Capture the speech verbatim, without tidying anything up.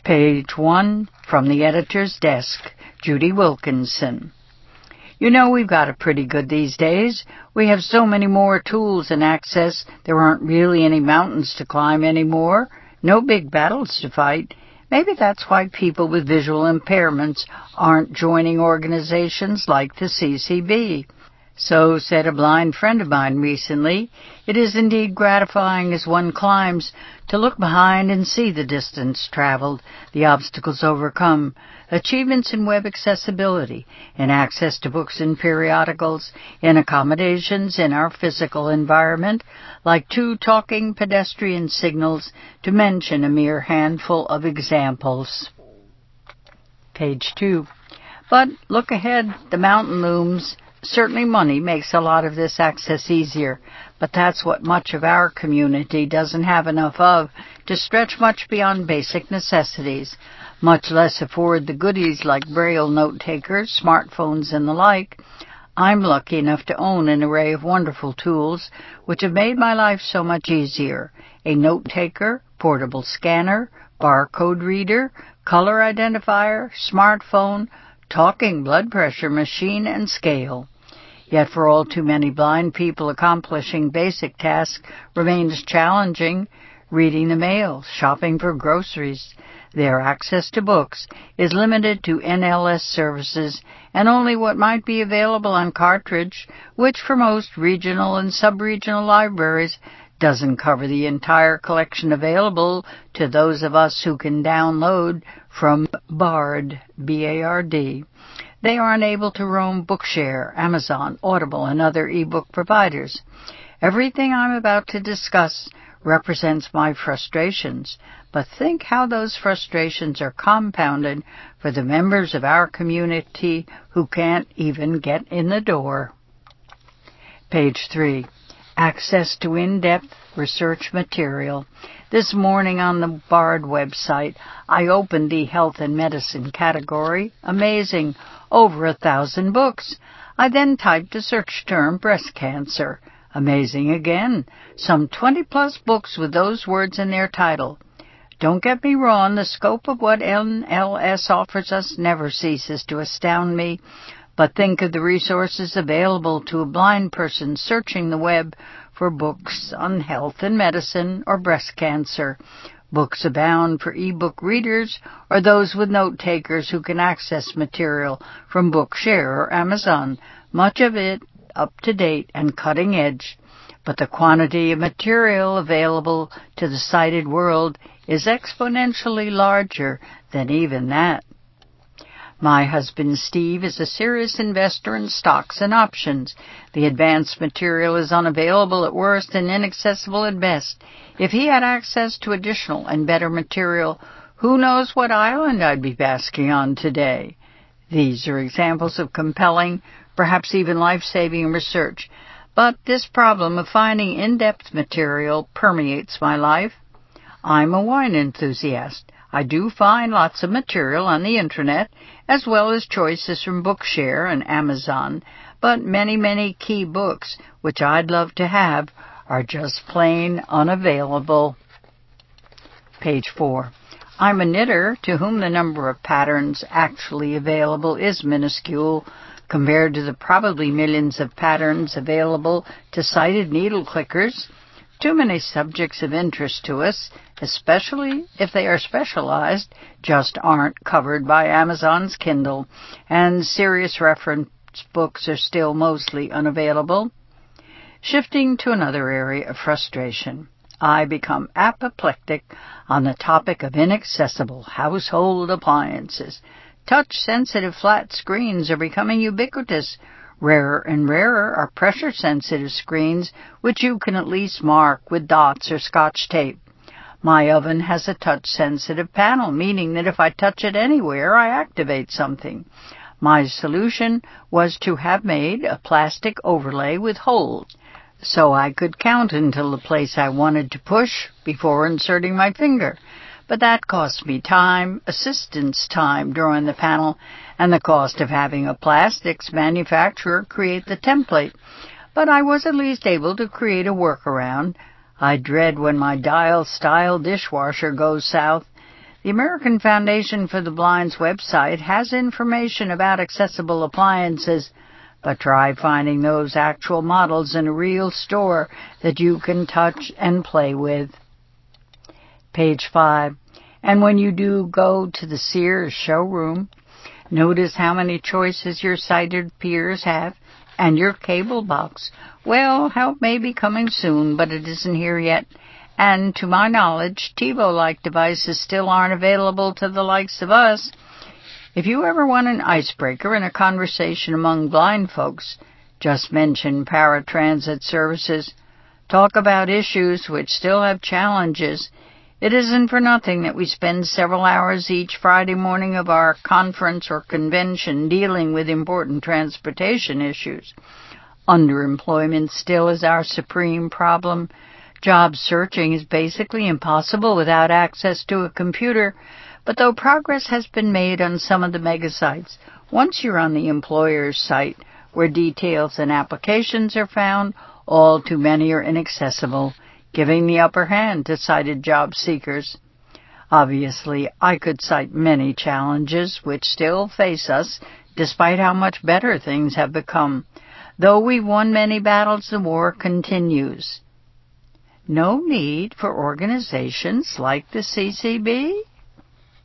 Page one, from the editor's desk, Judy Wilkinson. You know, we've got it pretty good these days. We have so many more tools and access, there aren't really any mountains to climb anymore, no big battles to fight. Maybe that's why people with visual impairments aren't joining organizations like the C C B. So said a blind friend of mine recently. It is indeed gratifying as one climbs to look behind and see the distance traveled, the obstacles overcome, achievements in web accessibility, in access to books and periodicals, in accommodations in our physical environment, like two talking pedestrian signals, to mention a mere handful of examples. Page two. But look ahead, the mountain looms. Certainly money makes a lot of this access easier, but that's what much of our community doesn't have enough of to stretch much beyond basic necessities, much less afford the goodies like Braille note-takers, smartphones, and the like. I'm lucky enough to own an array of wonderful tools which have made my life so much easier. A note-taker, portable scanner, barcode reader, color identifier, smartphone, talking blood pressure machine, and scale. Yet for all too many blind people, accomplishing basic tasks remains challenging. Reading the mail, shopping for groceries. Their access to books is limited to N L S services and only what might be available on cartridge, which for most regional and sub-regional libraries doesn't cover the entire collection available to those of us who can download from Bard, B A R D. They are unable to roam Bookshare, Amazon, Audible, and other e-book providers. Everything I'm about to discuss represents my frustrations, but think how those frustrations are compounded for the members of our community who can't even get in the door. Page three. Access to in-depth research material. This morning on the Bard website, I opened the health and medicine category. Amazing. Over a thousand books. I then typed a search term, breast cancer. Amazing again. Some twenty-plus books with those words in their title. Don't get me wrong, the scope of what N L S offers us never ceases to astound me. But think of the resources available to a blind person searching the web for books on health and medicine or breast cancer. Books abound for e-book readers or those with note-takers who can access material from Bookshare or Amazon, much of it up-to-date and cutting-edge. But the quantity of material available to the sighted world is exponentially larger than even that. My husband Steve is a serious investor in stocks and options. The advanced material is unavailable at worst and inaccessible at best. If he had access to additional and better material, who knows what island I'd be basking on today. These are examples of compelling, perhaps even life-saving research. But this problem of finding in-depth material permeates my life. I'm a wine enthusiast. I do find lots of material on the Internet, as well as choices from Bookshare and Amazon, but many, many key books, which I'd love to have, are just plain unavailable. Page four. I'm a knitter to whom the number of patterns actually available is minuscule compared to the probably millions of patterns available to sighted needle clickers. Too many subjects of interest to us, especially if they are specialized, just aren't covered by Amazon's Kindle, and serious reference books are still mostly unavailable. Shifting to another area of frustration, I become apoplectic on the topic of inaccessible household appliances. Touch-sensitive flat screens are becoming ubiquitous. Rarer and rarer are pressure-sensitive screens, which you can at least mark with dots or Scotch tape. My oven has a touch-sensitive panel, meaning that if I touch it anywhere, I activate something. My solution was to have made a plastic overlay with holes, so I could count until the place I wanted to push before inserting my finger. But that cost me time, assistance time drawing the panel, and the cost of having a plastics manufacturer create the template. But I was at least able to create a workaround. I dread when my dial-style dishwasher goes south. The American Foundation for the Blind's website has information about accessible appliances, but try finding those actual models in a real store that you can touch and play with. Page five. And when you do go to the Sears showroom, notice how many choices your sighted peers have, and your cable box. Well, help may be coming soon, but it isn't here yet. And to my knowledge, TiVo-like devices still aren't available to the likes of us. If you ever want an icebreaker in a conversation among blind folks, just mention paratransit services. Talk about issues which still have challenges. It isn't for nothing that we spend several hours each Friday morning of our conference or convention dealing with important transportation issues. Underemployment still is our supreme problem. Job searching is basically impossible without access to a computer, but though progress has been made on some of the mega sites, once you're on the employer's site where details and applications are found, all too many are inaccessible, giving the upper hand to sighted job seekers. Obviously, I could cite many challenges which still face us, despite how much better things have become. Though we've won many battles, the war continues. No need for organizations like the C C B?